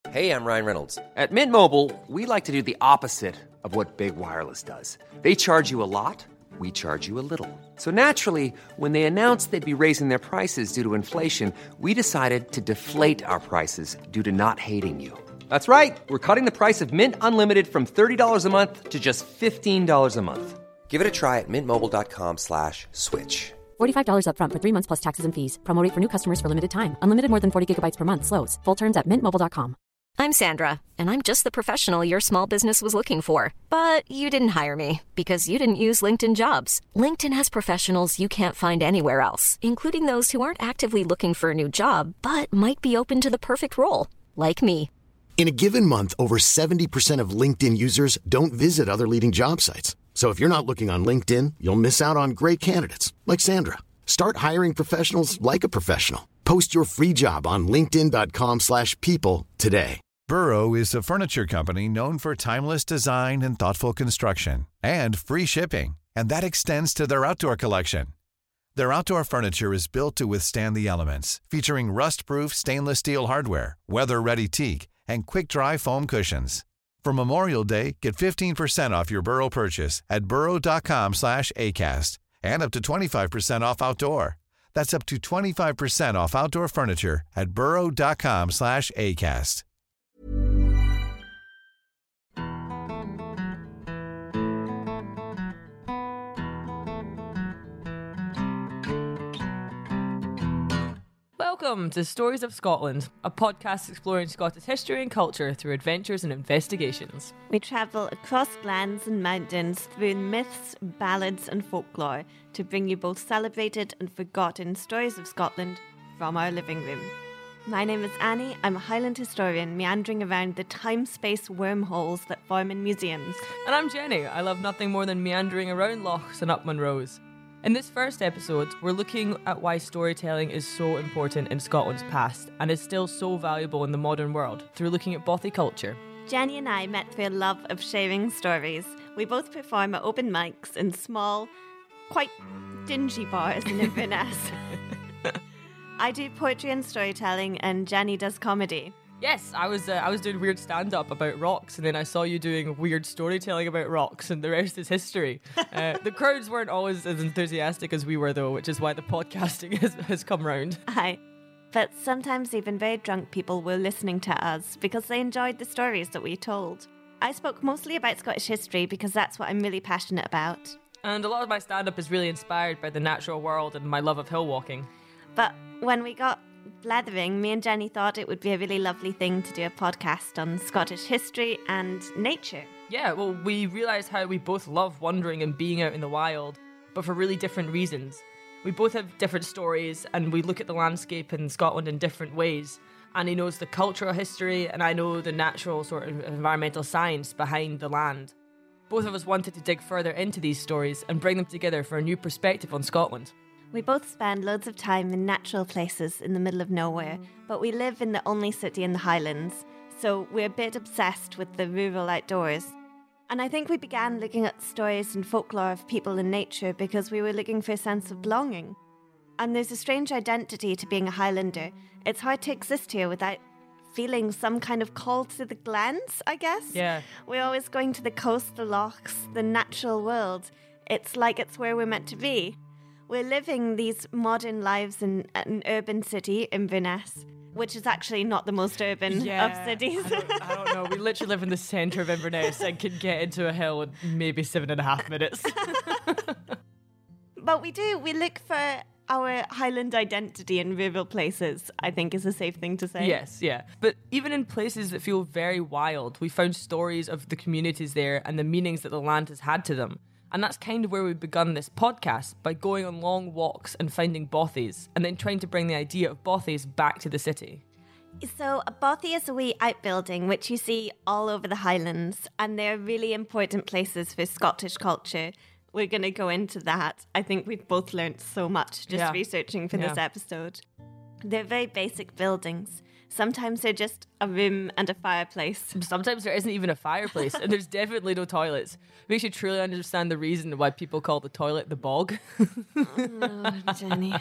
Hey, I'm Ryan Reynolds. At Mint Mobile, we like to do the opposite of what Big Wireless does. They charge you a lot, we charge you a little. So naturally, when they announced they'd be raising their prices due to inflation, we decided to deflate our prices due to not hating you. That's right. We're cutting the price of Mint Unlimited from $30 a month to just $15 a month. Give it a try at mintmobile.com/switch. $45 up front for 3 months plus taxes and fees. Promo rate for new customers for limited time. Unlimited more than 40 gigabytes per month. Slows full terms at mintmobile.com. I'm Sandra, and I'm just the professional your small business was looking for. But you didn't hire me because you didn't use LinkedIn Jobs. LinkedIn has professionals you can't find anywhere else, including those who aren't actively looking for a new job, but might be open to the perfect role, like me. In a given month, over 70% of LinkedIn users don't visit other leading job sites. So if you're not looking on LinkedIn, you'll miss out on great candidates like Sandra. Start hiring professionals like a professional. Post your free job on linkedin.com/people today. Burrow is a furniture company known for timeless design and thoughtful construction and free shipping, and that extends to their outdoor collection. Their outdoor furniture is built to withstand the elements, featuring rust-proof stainless steel hardware, weather-ready teak, and quick-dry foam cushions. For Memorial Day, get 15% off your Burrow purchase at burrow.com/acast, and up to 25% off outdoor. That's up to 25% off outdoor furniture at burrow.com/acast. Welcome to Stories of Scotland, a podcast exploring Scottish history and culture through adventures and investigations. We travel across glens and mountains through myths, ballads and folklore to bring you both celebrated and forgotten stories of Scotland from our living room. My name is Annie. I'm a Highland historian meandering around the time-space wormholes that form in museums. And I'm Jenny. I love nothing more than meandering around lochs and up Munros. In this first episode, we're looking at why storytelling is so important in Scotland's past and is still so valuable in the modern world through looking at bothy culture. Jenny and I met through a love of sharing stories. We both perform at open mics in small, quite dingy bars in Inverness. I do poetry and storytelling and Jenny does comedy. Yes, I was doing weird stand-up about rocks, and then I saw you doing weird storytelling about rocks, and the rest is history. The crowds weren't always as enthusiastic as we were, though, which is why the podcasting has come round. Aye. But sometimes even very drunk people were listening to us because they enjoyed the stories that we told. I spoke mostly about Scottish history because that's what I'm really passionate about. And a lot of my stand-up is really inspired by the natural world and my love of hill walking. But when we got blethering, me and Jenny thought it would be a really lovely thing to do a podcast on Scottish history and nature. Yeah, well, we realised how we both love wandering and being out in the wild, but for really different reasons. We both have different stories, and we look at the landscape in Scotland in different ways. Annie knows the cultural history, and I know the natural sort of environmental science behind the land. Both of us wanted to dig further into these stories and bring them together for a new perspective on Scotland. We both spend loads of time in natural places in the middle of nowhere, but we live in the only city in the Highlands, so we're a bit obsessed with the rural outdoors. And I think we began looking at stories and folklore of people and nature because we were looking for a sense of belonging. And there's a strange identity to being a Highlander. It's hard to exist here without feeling some kind of call to the glens, I guess. Yeah. We're always going to the coast, the lochs, the natural world. It's like it's where we're meant to be. We're living these modern lives in an urban city, Inverness, which is actually not the most urban of cities. I don't know. We literally live in the centre of Inverness and can get into a hill in maybe 7.5 minutes. But we do. We look for our Highland identity in rural places, I think is a safe thing to say. Yes, yeah. But even in places that feel very wild, we found stories of the communities there and the meanings that the land has had to them. And that's kind of where we begun this podcast, by going on long walks and finding bothies, and then trying to bring the idea of bothies back to the city. So a bothy is a wee outbuilding which you see all over the Highlands, and they're really important places for Scottish culture. We're going to go into that. I think we've both learnt so much just researching for this episode. They're very basic buildings. Sometimes they're just a room and a fireplace. Sometimes there isn't even a fireplace, and there's definitely no toilets. We should truly understand the reason why people call the toilet the bog. Oh, Jenny.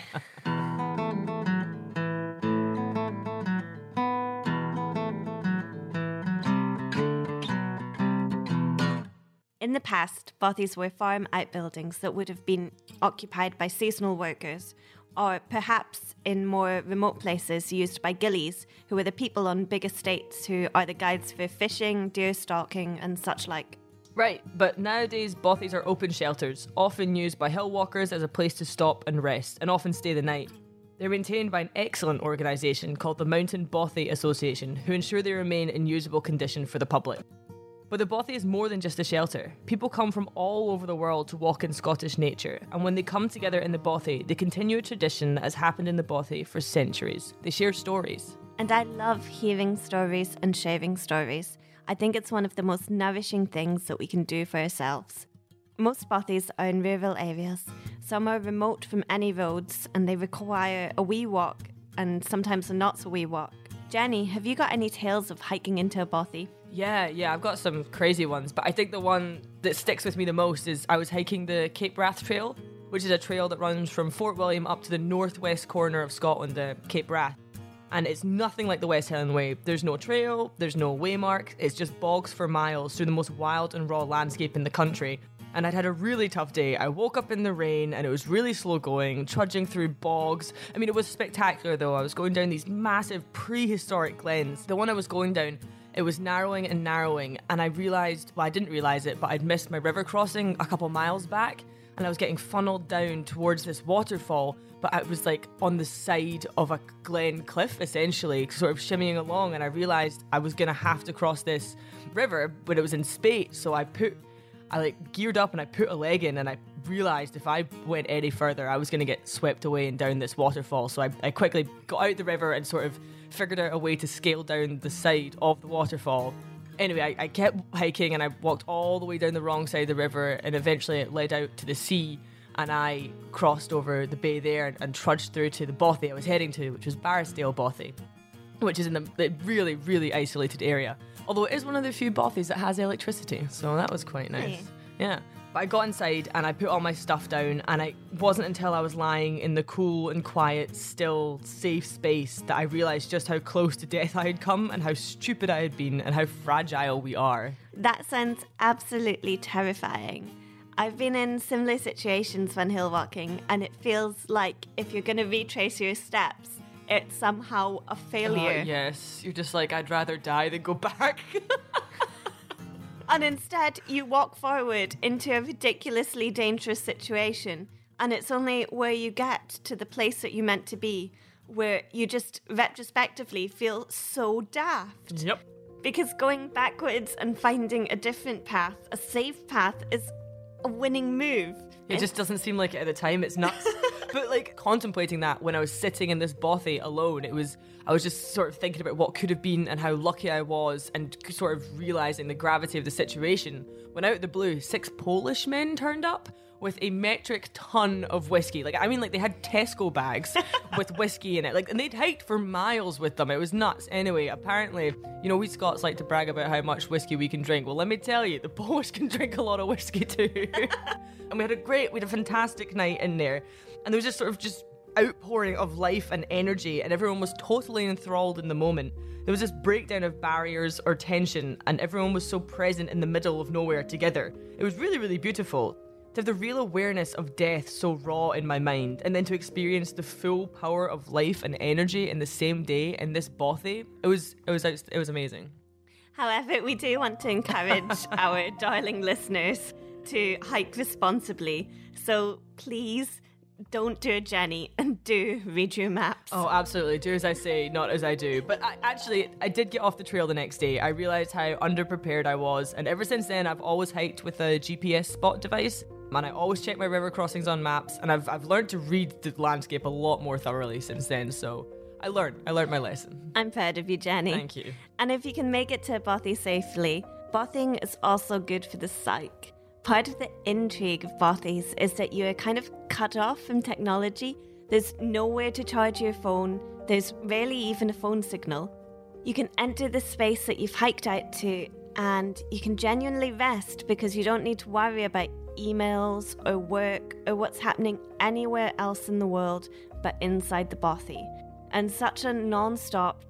In the past, bothies were farm outbuildings that would have been occupied by seasonal workers, or perhaps in more remote places used by gillies, who are the people on big estates who are the guides for fishing, deer stalking, and such like. Right, but nowadays bothies are open shelters, often used by hill walkers as a place to stop and rest, and often stay the night. They're maintained by an excellent organisation called the Mountain Bothy Association, who ensure they remain in usable condition for the public. But the bothy is more than just a shelter. People come from all over the world to walk in Scottish nature, and when they come together in the bothy, they continue a tradition that has happened in the bothy for centuries. They share stories. And I love hearing stories and sharing stories. I think it's one of the most nourishing things that we can do for ourselves. Most bothies are in rural areas. Some are remote from any roads, and they require a wee walk, and sometimes a not so wee walk. Jenny, have you got any tales of hiking into a bothy? Yeah, I've got some crazy ones, but I think the one that sticks with me the most is I was hiking the Cape Wrath Trail, which is a trail that runs from Fort William up to the northwest corner of Scotland, the Cape Wrath. And it's nothing like the West Highland Way. There's no trail, there's no waymark, it's just bogs for miles through the most wild and raw landscape in the country. And I'd had a really tough day. I woke up in the rain and it was really slow going, trudging through bogs. I mean, it was spectacular though. I was going down these massive prehistoric glens. The one I was going down, it was narrowing and narrowing, and I realised, well, I didn't realise it, but I'd missed my river crossing a couple miles back, and I was getting funneled down towards this waterfall, but I was like on the side of a glen cliff, essentially, sort of shimmying along, and I realised I was going to have to cross this river, but it was in spate, so I geared up and I put a leg in, and I realised if I went any further, I was going to get swept away and down this waterfall, so I quickly got out the river and sort of figured out a way to scale down the side of the waterfall. Anyway, I kept hiking and I walked all the way down the wrong side of the river, and eventually it led out to the sea, and I crossed over the bay there and trudged through to the bothy I was heading to, which was Barrisdale Bothy, which is in the really, really isolated area. Although it is one of the few bothies that has electricity, so that was quite nice. Hey. Yeah. But I got inside and I put all my stuff down, and it wasn't until I was lying in the cool and quiet, still, safe space that I realised just how close to death I had come and how stupid I had been and how fragile we are. That sounds absolutely terrifying. I've been in similar situations when hill walking, and it feels like if you're going to retrace your steps, it's somehow a failure. Yes, you're just like, I'd rather die than go back. And instead, you walk forward into a ridiculously dangerous situation, and it's only where you get to the place that you meant to be where you just retrospectively feel so daft. Yep. Because going backwards and finding a different path, a safe path, is a winning move. It just doesn't seem like it at the time. It's nuts. But like contemplating that when I was sitting in this bothy alone, I was just sort of thinking about what could have been and how lucky I was, and sort of realising the gravity of the situation. When out of the blue, 6 Polish men turned up with a metric ton of whiskey. They had Tesco bags with whiskey in it. And they'd hiked for miles with them. It was nuts. Anyway, apparently, we Scots like to brag about how much whiskey we can drink. Well, let me tell you, the Polish can drink a lot of whiskey too. And we had a fantastic night in there. And there was just outpouring of life and energy, and everyone was totally enthralled in the moment. There was this breakdown of barriers or tension, and everyone was so present in the middle of nowhere together. It was really, really beautiful. To have the real awareness of death so raw in my mind, and then to experience the full power of life and energy in the same day in this bothy, it was amazing. However, we do want to encourage our darling listeners to hike responsibly. So please don't do a Jenny, and do read your maps. Oh, absolutely. Do as I say, not as I do. But I did get off the trail the next day. I realised how underprepared I was, and ever since then I've always hiked with a GPS spot device, and I always check my river crossings on maps, and I've learned to read the landscape a lot more thoroughly since then, so I learned my lesson. I'm proud of you, Jenny. Thank you. And if you can make it to bothy safely, bothing is also good for the psyche. Part of the intrigue of bothies is that you are kind of cut off from technology. There's nowhere to charge your phone. There's rarely even a phone signal. You can enter the space that you've hiked out to, and you can genuinely rest because you don't need to worry about emails or work or what's happening anywhere else in the world but inside the bothy. And such a non-stop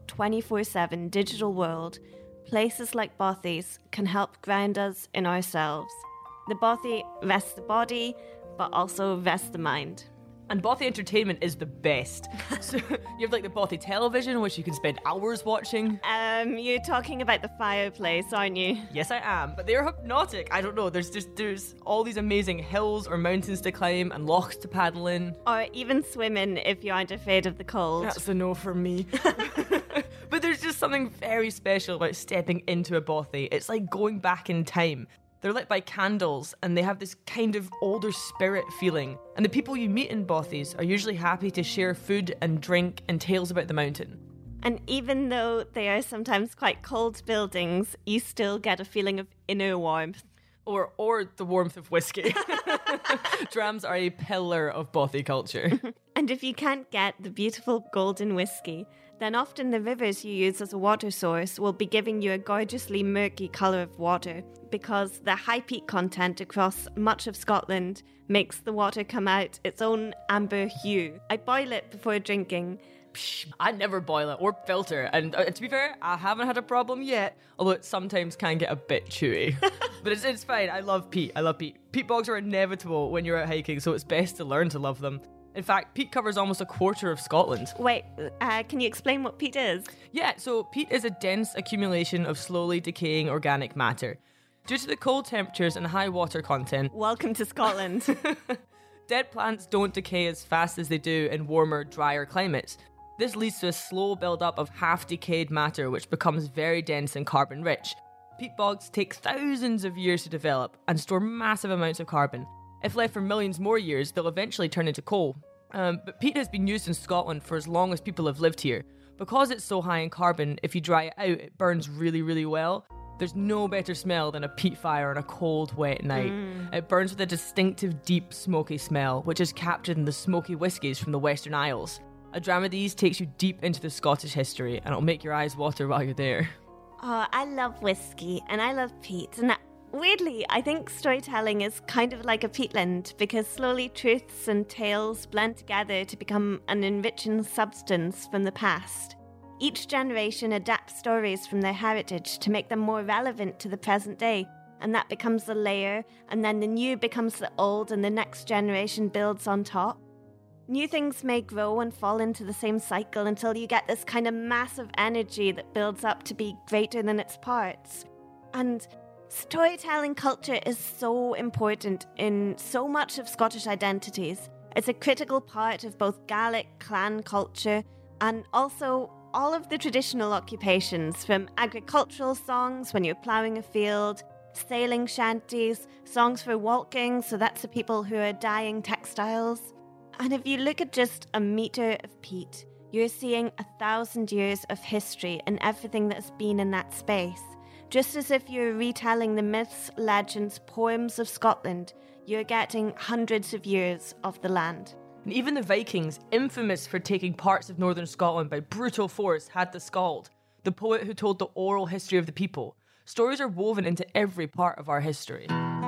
24/7 digital world, places like bothies can help ground us in ourselves. The bothy rests the body, but also rests the mind. And bothy entertainment is the best. So you have like the bothy television, which you can spend hours watching. You're talking about the fireplace, aren't you? Yes, I am. But they're hypnotic. I don't know. There's all these amazing hills or mountains to climb and lochs to paddle in. Or even swimming if you aren't afraid of the cold. That's a no for me. But there's just something very special about stepping into a bothy. It's like going back in time. They're lit by candles, and they have this kind of older spirit feeling. And the people you meet in bothies are usually happy to share food and drink and tales about the mountain. And even though they are sometimes quite cold buildings, you still get a feeling of inner warmth. Or the warmth of whiskey. Drams are a pillar of bothy culture. And if you can't get the beautiful golden whiskey, then often the rivers you use as a water source will be giving you a gorgeously murky colour of water, because the high peat content across much of Scotland makes the water come out its own amber hue. I boil it before drinking. I never boil it or filter, and to be fair, I haven't had a problem yet, although it sometimes can get a bit chewy. But it's fine. I love peat. Peat bogs are inevitable when you're out hiking, so it's best to learn to love them. In fact, peat covers almost a quarter of Scotland. Wait, can you explain what peat is? Yeah, so peat is a dense accumulation of slowly decaying organic matter. Due to the cold temperatures and high water content, Welcome to Scotland. dead plants don't decay as fast as they do in warmer, drier climates. This leads to a slow build-up of half-decayed matter, which becomes very dense and carbon-rich. Peat bogs take thousands of years to develop and store massive amounts of carbon. If left for millions more years, they'll eventually turn into coal. But peat has been used in Scotland for as long as people have lived here. Because it's so high in carbon, if you dry it out, it burns really, really well. There's no better smell than a peat fire on a cold, wet night. It burns with a distinctive, deep, smoky smell, which is captured in the smoky whiskies from the Western Isles. A dram of these takes you deep into the Scottish history, and it'll make your eyes water while you're there. Oh, I love whiskey, and I love peat, and weirdly, I think storytelling is kind of like a peatland, because slowly truths and tales blend together to become an enriching substance from the past. Each generation adapts stories from their heritage to make them more relevant to the present day, and that becomes the layer, and then the new becomes the old, and the next generation builds on top. New things may grow and fall into the same cycle until you get this kind of massive energy that builds up to be greater than its parts. And storytelling culture is so important in so much of Scottish identities. It's a critical part of both Gaelic clan culture and also all of the traditional occupations, from agricultural songs when you're ploughing a field, sailing shanties, songs for walking, so that's the people who are dyeing textiles. And if you look at just a metre of peat, you're seeing 1,000 years of history and everything that's been in that space. Just as if you're retelling the myths, legends, poems of Scotland, you're getting hundreds of years of the land. And even the Vikings, infamous for taking parts of northern Scotland by brutal force, had the Skald, the poet who told the oral history of the people. Stories are woven into every part of our history.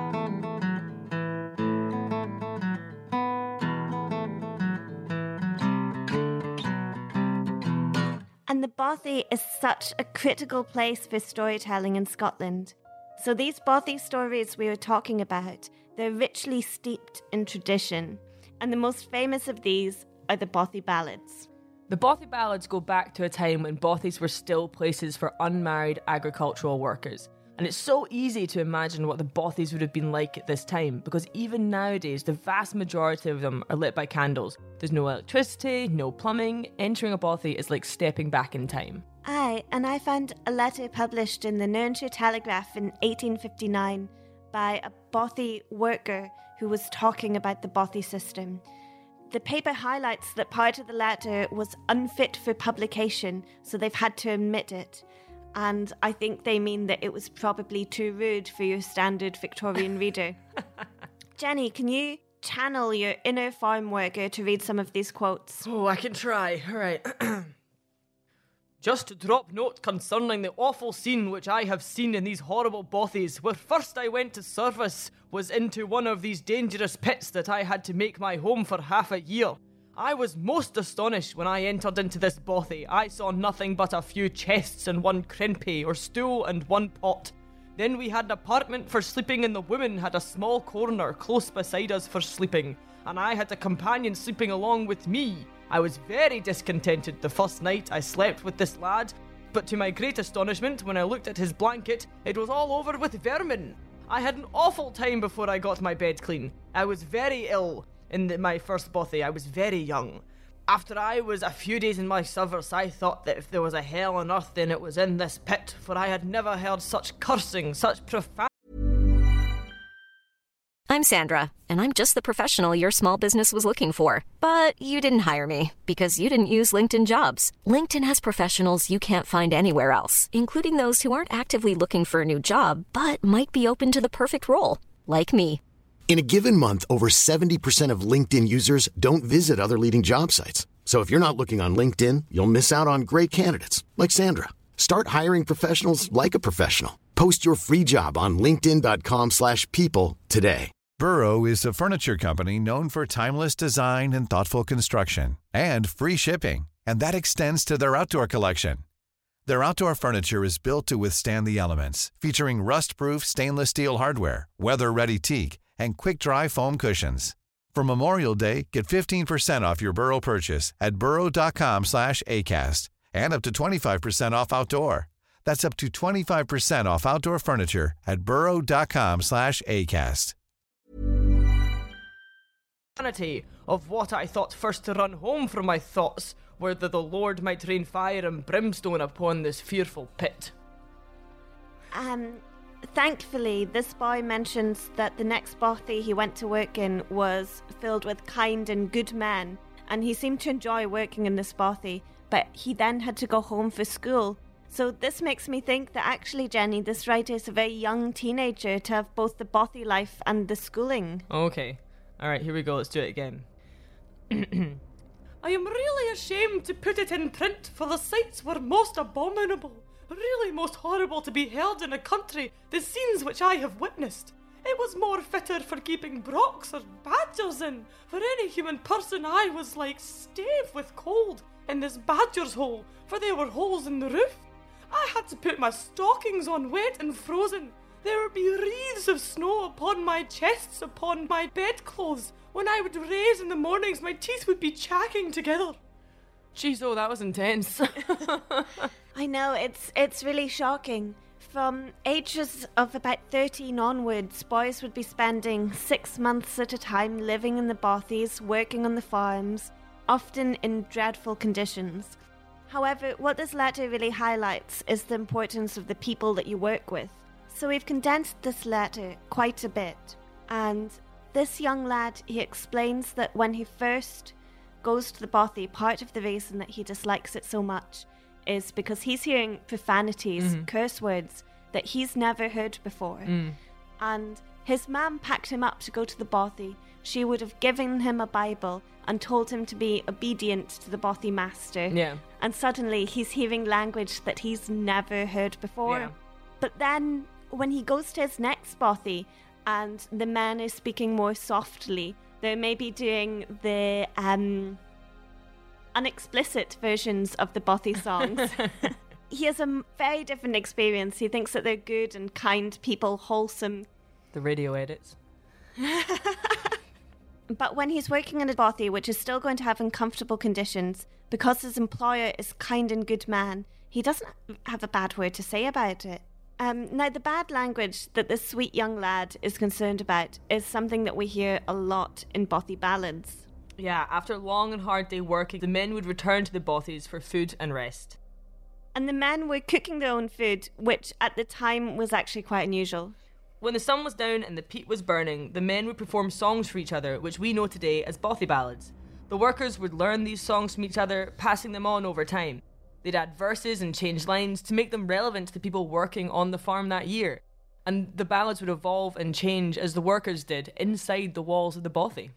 And the bothy is such a critical place for storytelling in Scotland. So these bothy stories we were talking about, they're richly steeped in tradition. And the most famous of these are the bothy ballads. The bothy ballads go back to a time when bothies were still places for unmarried agricultural workers. And it's so easy to imagine what the bothies would have been like at this time, because even nowadays, the vast majority of them are lit by candles. There's no electricity, no plumbing. Entering a bothy is like stepping back in time. Aye, and I found a letter published in the Nurnshire Telegraph in 1859 by a bothy worker who was talking about the bothy system. The paper highlights that part of the letter was unfit for publication, so they've had to omit it. And I think they mean that it was probably too rude for your standard Victorian reader. Jenny, can you channel your inner farm worker to read some of these quotes? Oh, I can try. All right. Just to drop note concerning the awful scene which I have seen in these horrible bothies, where first I went to service was into one of these dangerous pits that I had to make my home for half a year. I was most astonished when I entered into this bothy. I saw nothing but a few chests and one krimpy or stool and one pot. Then we had an apartment for sleeping, and the women had a small corner close beside us for sleeping, and I had a companion sleeping along with me. I was very discontented the first night I slept with this lad, but to my great astonishment, when I looked at his blanket, it was all over with vermin. I had an awful time before I got my bed clean. I was very ill in my first bothy. I was very young. After I was a few days in my service, I thought that if there was a hell on earth, then it was in this pit, for I had never heard such cursing, such profound... I'm Sandra, and I'm just the professional your small business was looking for. But you didn't hire me, because you didn't use LinkedIn Jobs. LinkedIn has professionals you can't find anywhere else, including those who aren't actively looking for a new job, but might be open to the perfect role, like me. In a given month, over 70% of LinkedIn users don't visit other leading job sites. So if you're not looking on LinkedIn, you'll miss out on great candidates like Sandra. Start hiring professionals like a professional. Post your free job on linkedin.com/people today. Burrow is a furniture company known for timeless design and thoughtful construction, and free shipping, and that extends to their outdoor collection. Their outdoor furniture is built to withstand the elements, featuring rust-proof stainless steel hardware, weather-ready teak, and quick-dry foam cushions. For Memorial Day, get 15% off your Burrow purchase at burrow.com/ACAST and up to 25% off outdoor. That's up to 25% off outdoor furniture at burrow.com/ACAST. Of what I thought first to run home from my thoughts, whether the Lord might rain fire and brimstone upon this fearful pit. Thankfully, this boy mentions that the next bothy he went to work in was filled with kind and good men, and he seemed to enjoy working in this bothy, but he then had to go home for school. So this makes me think that actually, Jenny, this writer is a very young teenager to have both the bothy life and the schooling. Okay. Alright, here we go. Let's do it again. I am really ashamed to put it in print, for the sights were most abominable. Really most horrible to beheld in a country, the scenes which I have witnessed. It was more fitter for keeping brocks or badgers in. For any human person I was like stave with cold in this badger's hole, for there were holes in the roof. I had to put my stockings on wet and frozen. There would be wreaths of snow upon my chests, upon my bedclothes. When I would raise in the mornings, my teeth would be chacking together. Jeez, oh, that was intense. I know, it's really shocking. From ages of about 13 onwards, boys would be spending 6 months at a time living in the bothies, working on the farms, often in dreadful conditions. However, what this letter really highlights is the importance of the people that you work with. So we've condensed this letter quite a bit, and this young lad, he explains that when he first goes to the bothy, part of the reason that he dislikes it so much is because he's hearing profanities, curse words that he's never heard before. And his mum packed him up to go to the bothy. She would have given him a Bible and told him to be obedient to the bothy master. Yeah. And suddenly he's hearing language that he's never heard before. Yeah. But then when he goes to his next bothy and the men are speaking more softly, they're maybe doing the unexplicit versions of the bothy songs. He has a very different experience. He thinks that they're good and kind people, wholesome. The radio edits. But when he's working in a bothy, which is still going to have uncomfortable conditions, because his employer is kind and good man, he doesn't have a bad word to say about it. Now, the bad language that this sweet young lad is concerned about is something that we hear a lot in bothy ballads. Yeah, after a long and hard day working, the men would return to the bothies for food and rest. And the men were cooking their own food, which at the time was actually quite unusual. When the sun was down and the peat was burning, the men would perform songs for each other, which we know today as bothy ballads. The workers would learn these songs from each other, passing them on over time. They'd add verses and change lines to make them relevant to the people working on the farm that year. And the ballads would evolve and change as the workers did inside the walls of the bothy.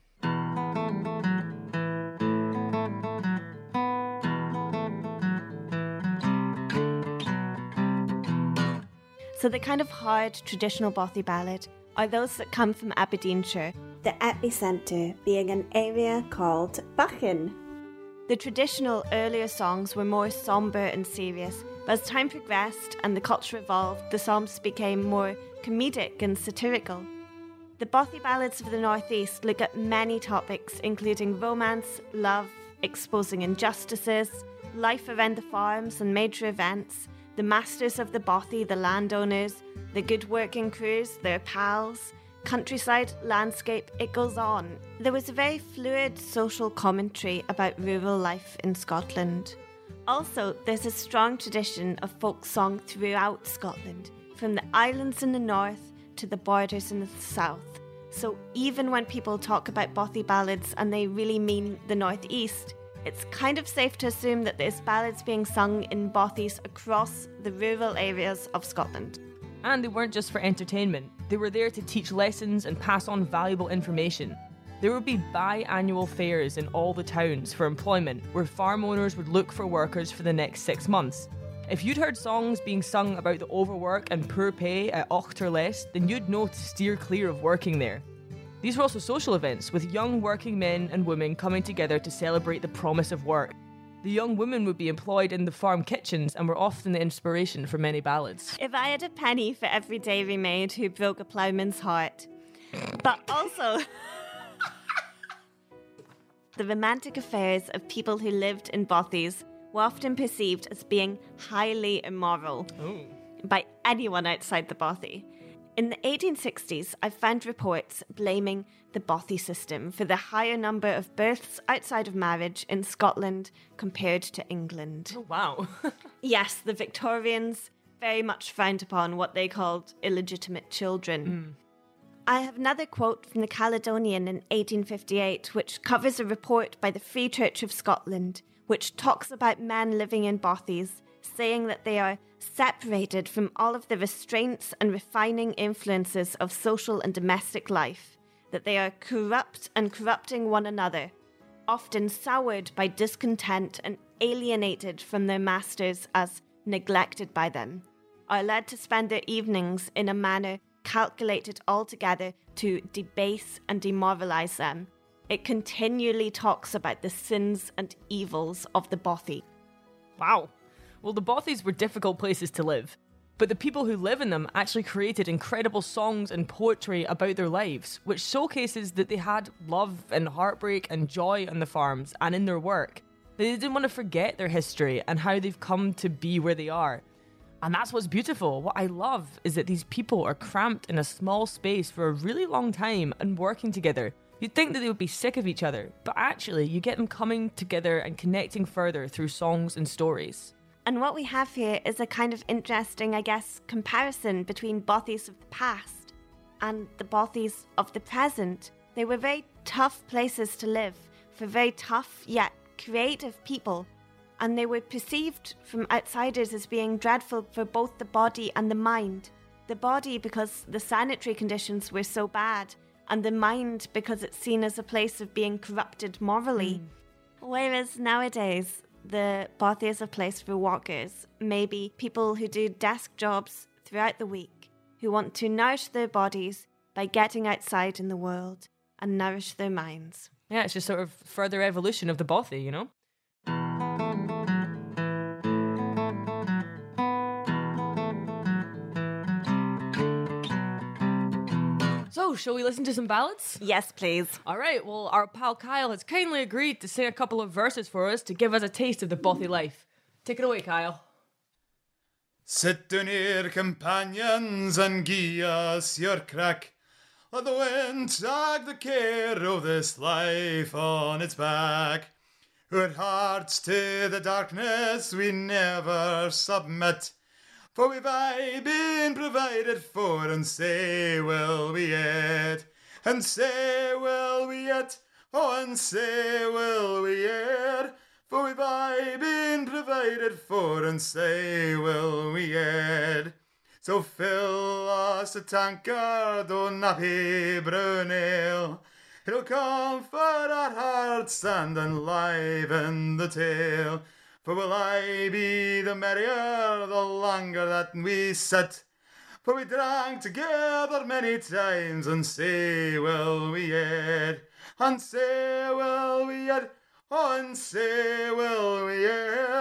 So the kind of hard traditional bothy ballad are those that come from Aberdeenshire, the epicentre being an area called Buchan. The traditional earlier songs were more sombre and serious, But as time progressed and the culture evolved, the psalms became more comedic and satirical. The Bothy ballads of the Northeast look at many topics, including romance, love, exposing injustices, life around the farms and major events, the masters of the Bothy, the landowners, the good working crews, their pals, countryside, landscape, it goes on. There was a very fluid social commentary about rural life in Scotland. Also, there's a strong tradition of folk song throughout Scotland, from the islands in the north to the borders in the south. So even when people talk about Bothy ballads and they really mean the northeast, it's kind of safe to assume that there's ballads being sung in Bothies across the rural areas of Scotland. And they weren't just for entertainment. They were there to teach lessons and pass on valuable information. There would be biannual fairs in all the towns for employment, where farm owners would look for workers for the next 6 months. If you'd heard songs being sung about the overwork and poor pay at Auchterless, then you'd know to steer clear of working there. These were also social events, with young working men and women coming together to celebrate the promise of work. The young women would be employed in the farm kitchens and were often the inspiration for many ballads. If I had a penny for every dairy maid who broke a ploughman's heart. But also, the romantic affairs of people who lived in Bothies were often perceived as being highly immoral by anyone outside the Bothy. In the 1860s, I found reports blaming the Bothy system for the higher number of births outside of marriage in Scotland compared to England. Oh, wow. Yes, the Victorians very much frowned upon what they called illegitimate children. I have another quote from the Caledonian in 1858, which covers a report by the Free Church of Scotland, which talks about men living in Bothies, saying that they are separated from all of the restraints and refining influences of social and domestic life, that they are corrupt and corrupting one another, often soured by discontent and alienated from their masters as neglected by them, are led to spend their evenings in a manner calculated altogether to debase and demoralise them. It continually talks about the sins and evils of the Bothy. Wow. Well, the Bothies were difficult places to live, but the people who live in them actually created incredible songs and poetry about their lives, which showcases that they had love and heartbreak and joy on the farms and in their work. They didn't want to forget their history and how they've come to be where they are. And that's what's beautiful. What I love is that these people are cramped in a small space for a really long time and working together. You'd think that they would be sick of each other, but actually you get them coming together and connecting further through songs and stories. And what we have here is a kind of interesting, I guess, comparison between Bothies of the past and the Bothies of the present. They were very tough places to live for very tough yet creative people, and they were perceived from outsiders as being dreadful for both the body and the mind. The body because the sanitary conditions were so bad, and the mind because it's seen as a place of being corrupted morally. Whereas nowadays, the Bothy is a place for walkers, maybe people who do desk jobs throughout the week, who want to nourish their bodies by getting outside in the world and nourish their minds. Yeah, it's just sort of further evolution of the Bothy, you know? So, shall we listen to some ballads? Yes, please. All right, well, our pal Kyle has kindly agreed to sing a couple of verses for us to give us a taste of the Bothy life. Take it away, Kyle. Sit down here, companions, and gie us your crack. Let the wind drag the care of this life on its back. Our hearts to the darkness we never submit, for we've aye been provided for, and say will we yet, and say will we yet, oh, and say will we yet, for we've aye been provided for, and say will we yet. So fill us a tankard o' nappy brown ale, it'll comfort our hearts and enliven the tale. For will I be the merrier the longer that we sit, for we drank together many times, and say will we yet, and say will we yet, oh, and say will we yet,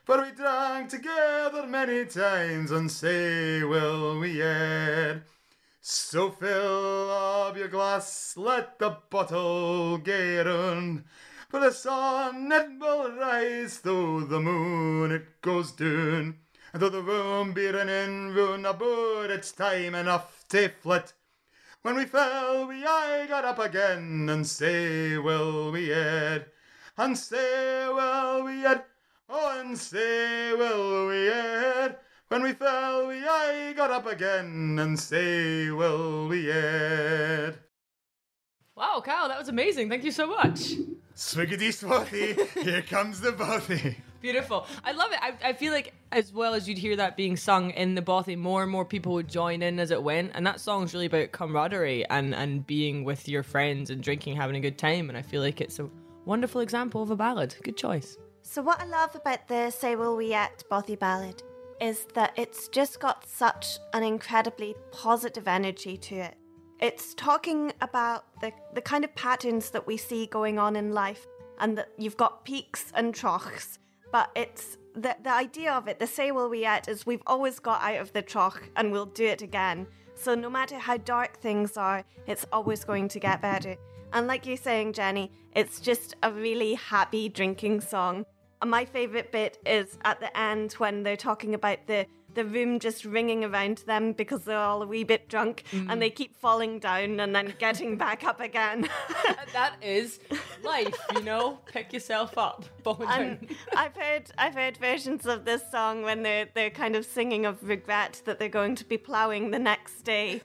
For we drank together many times, and sae will we yet. So fill up your glass, let the bottle gae round. For the sun it will rise, though the moon it goes down. And though the room be running round about, it's time enough to flit. When we fell, we aye got up again, and say will we yet, and say will we yet, oh, and say will we yet. When we fell, we aye got up again, and say will we yet. Wow, Kyle, that was amazing. Thank you so much. Swiggity swathy, here comes the bothy. Beautiful. I love it. I feel like as well as you'd hear that being sung in the bothy, more and more people would join in as it went. And that song's really about camaraderie and being with your friends and drinking, having a good time. And I feel like it's a wonderful example of a ballad. Good choice. So what I love about the Say Will We Yet bothy ballad is that it's just got such an incredibly positive energy to it. It's talking about the kind of patterns that we see going on in life, and that you've got peaks and troughs. But it's the idea of it, the Say Will We Yet, is we've always got out of the trough and we'll do it again. So no matter how dark things are, it's always going to get better. And like you're saying, Jenny, it's just a really happy drinking song. And my favourite bit is at the end when they're talking about the room just ringing around them because they're all a wee bit drunk and they keep falling down and then getting back up again. That is life, you know? Pick yourself up. And I've heard versions of this song when they're kind of singing of regret that they're going to be ploughing the next day.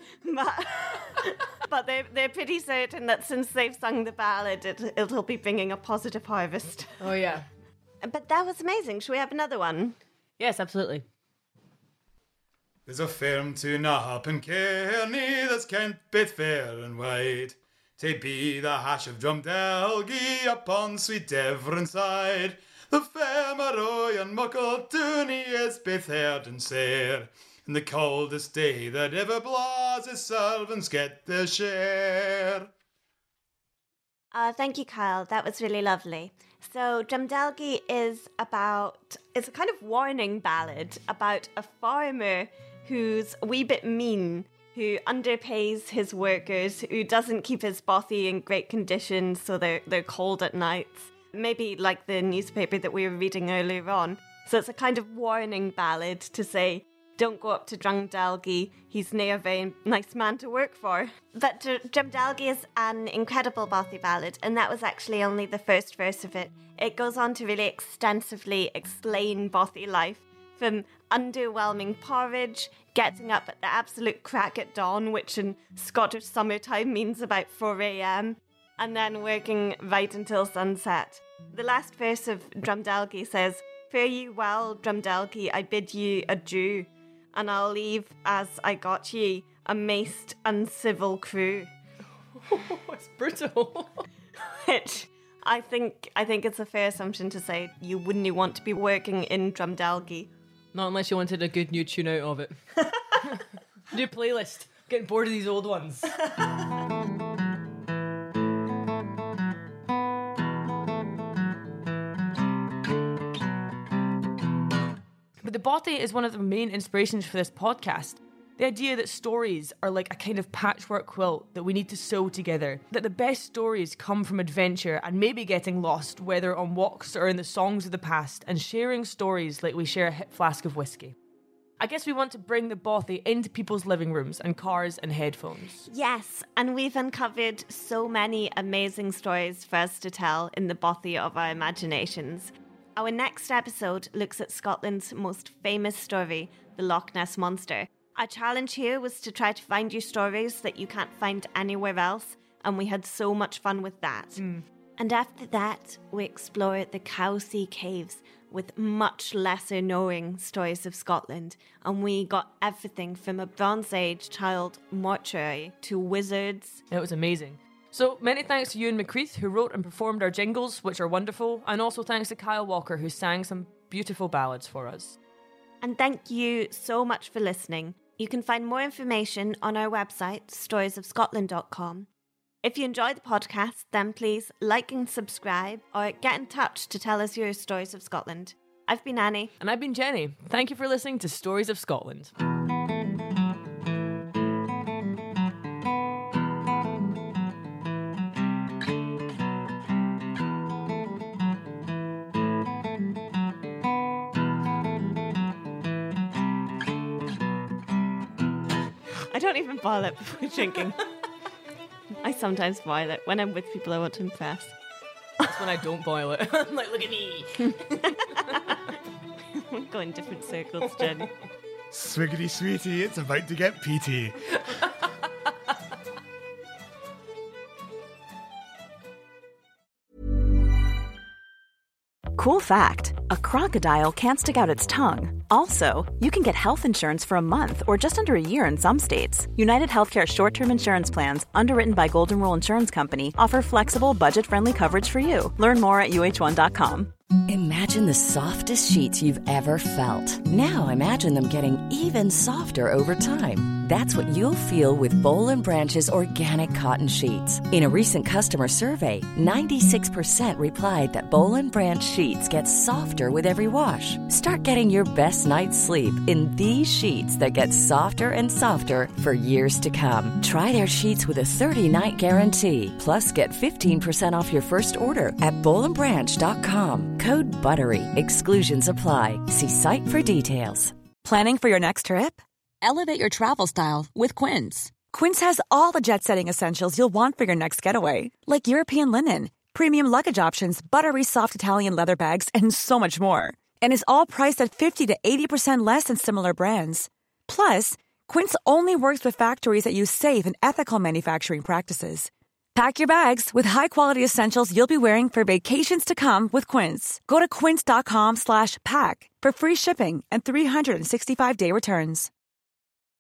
But they're pretty certain that since they've sung the ballad, it'll be bringing a positive harvest. Oh, yeah. But that was amazing. Should we have another one? Yes, absolutely. There's a firm to Nahop and Kearney that's kent bit fair and wide. To be the hash of Drumdelgie upon sweet Devon side. The fair Maroy and Muckle Dooney is bit heard and sair. In the coldest day that ever blaws, his servants get their share. Thank you, Kyle. That was really lovely. So Drumdelgie is it's a kind of warning ballad about a farmer who's a wee bit mean, who underpays his workers, who doesn't keep his bothy in great condition so they're cold at nights. Maybe like the newspaper that we were reading earlier on. So it's a kind of warning ballad to say, don't go up to Drumdelgie, he's nae a very nice man to work for. But Drumdelgie is an incredible bothy ballad, and that was actually only the first verse of it. It goes on to really extensively explain bothy life, from underwhelming porridge, getting up at the absolute crack at dawn, which in Scottish summertime means about 4 a.m, and then working right until sunset. The last verse of Drumdelgie says, "Fare you well, Drumdelgie, I bid you adieu, and I'll leave as I got ye, a maced uncivil crew." It's brutal. Which I think it's a fair assumption to say you wouldn't want to be working in Drumdelgie. Not unless you wanted a good new tune out of it. New playlist. Getting bored of these old ones. But the bothy is one of the main inspirations for this podcast. The idea that stories are like a kind of patchwork quilt that we need to sew together. That the best stories come from adventure and maybe getting lost, whether on walks or in the songs of the past, and sharing stories like we share a hip flask of whiskey. I guess we want to bring the bothy into people's living rooms and cars and headphones. Yes, and we've uncovered so many amazing stories for us to tell in the bothy of our imaginations. Our next episode looks at Scotland's most famous story, the Loch Ness Monster. Our challenge here was to try to find you stories that you can't find anywhere else, and we had so much fun with that. And after that, we explore the Cowsey Caves with much lesser knowing stories of Scotland, and we got everything from a Bronze Age child mortuary to wizards. It was amazing. So many thanks to Ewan McCreath, who wrote and performed our jingles, which are wonderful, and also thanks to Kyle Walker, who sang some beautiful ballads for us. And thank you so much for listening. You can find more information on our website, storiesofscotland.com. If you enjoy the podcast, then please like and subscribe or get in touch to tell us your stories of Scotland. I've been Annie. And I've been Jenny. Thank you for listening to Stories of Scotland. I don't even boil it before drinking. I sometimes boil it. When I'm with people I want to impress. That's when I don't boil it. I'm like, look at me. We're going in different circles, Jenny. Swiggity sweetie, it's about to get peaty. Cool fact, a crocodile can't stick out its tongue. Also, you can get health insurance for a month or just under a year in some states. United Healthcare short-term insurance plans, underwritten by Golden Rule Insurance Company, offer flexible, budget-friendly coverage for you. Learn more at UH1.com. Imagine the softest sheets you've ever felt. Now imagine them getting even softer over time. That's what you'll feel with Boll & Branch's organic cotton sheets. In a recent customer survey, 96% replied that Boll & Branch sheets get softer with every wash. Start getting your best night's sleep in these sheets that get softer and softer for years to come. Try their sheets with a 30-night guarantee. Plus, get 15% off your first order at bollandbranch.com. Code BUTTERY. Exclusions apply. See site for details. Planning for your next trip? Elevate your travel style with Quince. Quince has all the jet-setting essentials you'll want for your next getaway, like European linen, premium luggage options, buttery soft Italian leather bags, and so much more. And is all priced at 50 to 80% less than similar brands. Plus, Quince only works with factories that use safe and ethical manufacturing practices. Pack your bags with high-quality essentials you'll be wearing for vacations to come with Quince. Go to quince.com/pack for free shipping and 365-day returns.